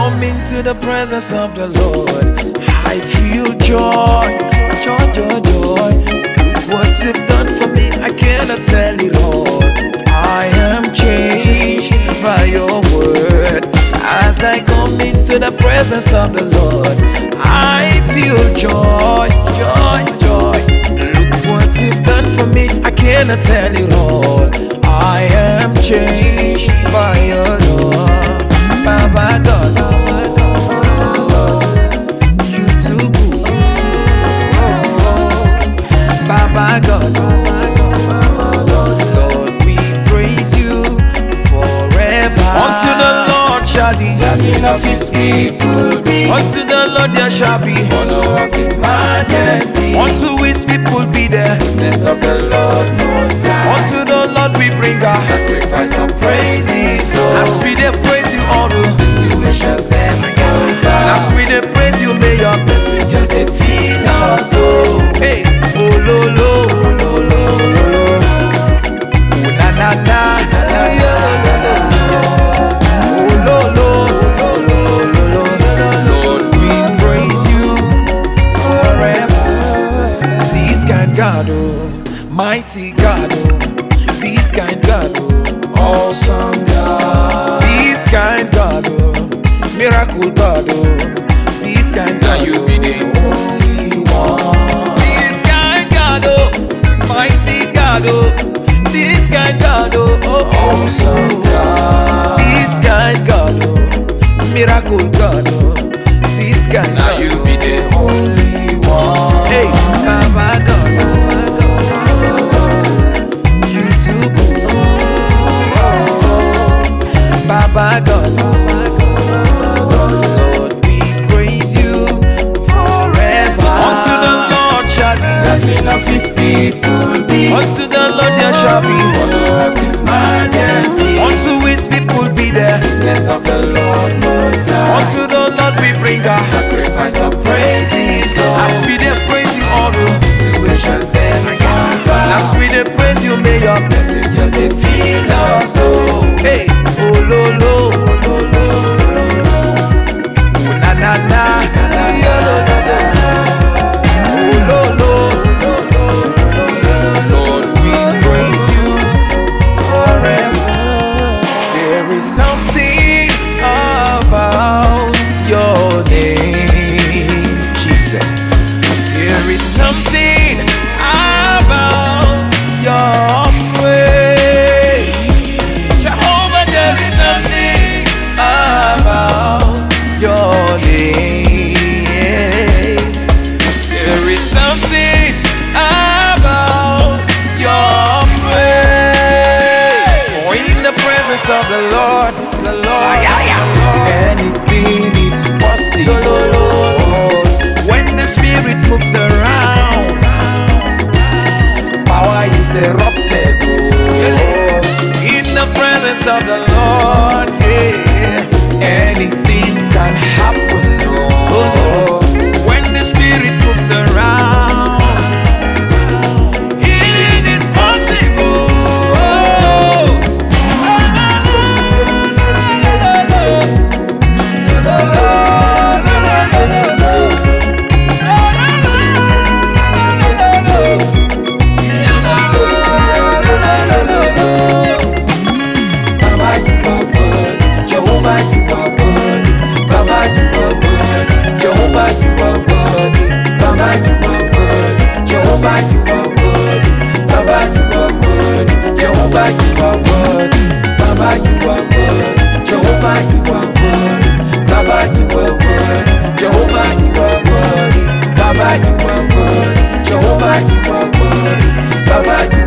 come into the presence of the Lord, I feel joy, joy, joy, joy. Look what you've done for me, I cannot tell it all. I am changed by your word. As I come into the presence of the Lord, I feel joy, joy, joy. Look what you've done for me, I cannot tell it all. I am changed by your love, Baba God. You too good, Baba God. Lord, we praise you forever. Unto the Lord shall the gathering of his people be. Unto the Lord there shall be honor of his majesty. Unto his people be the goodness of the Lord most high. Unto the Lord we bring our sacrifice of praises. So as we dey praise you, all those situations them go down. As we dey praise you, may your blessing just dey fill us. So hey, oh lo lo, oh lo lo lo lo, oh na na na, oh lo lo. God, oh, mighty God, oh, this kind God, oh, awesome God, this kind God, oh, miracle God, oh, this kind God, you be the only one. This kind God, oh, mighty God, oh, this kind God, oh, awesome God, this kind God, oh, miracle God, oh, this kind God, you be the only one. Hey, Baba God. Baba God, Lord, we praise you forever. Unto the Lord shall the gathering of his people be. Unto the Lord there shall be honor of his majesty. Unto his people be the goodness of the Lord most high. Unto the Lord we bring our sacrifice of praises. So as we dey praise you, all those situations then come back. As we dey praise you, may your blessing just dey fill us. So hey, oh lo lo, oh lo lo, oh na na na, oh lo lo, Lord we praise you forever. There is something about your name, Jesus. There is something about your praise, Jehovah. There is something about your name. There is something about your praise. For in the presence of the Lord, anything is possible. When the Spirit moves around, power is erupted. In the presence of the Lord, yeah, anything can happen. When the Spirit moves around, healing is possible. Baba, you are good. Jehovah, you are good. Baba, you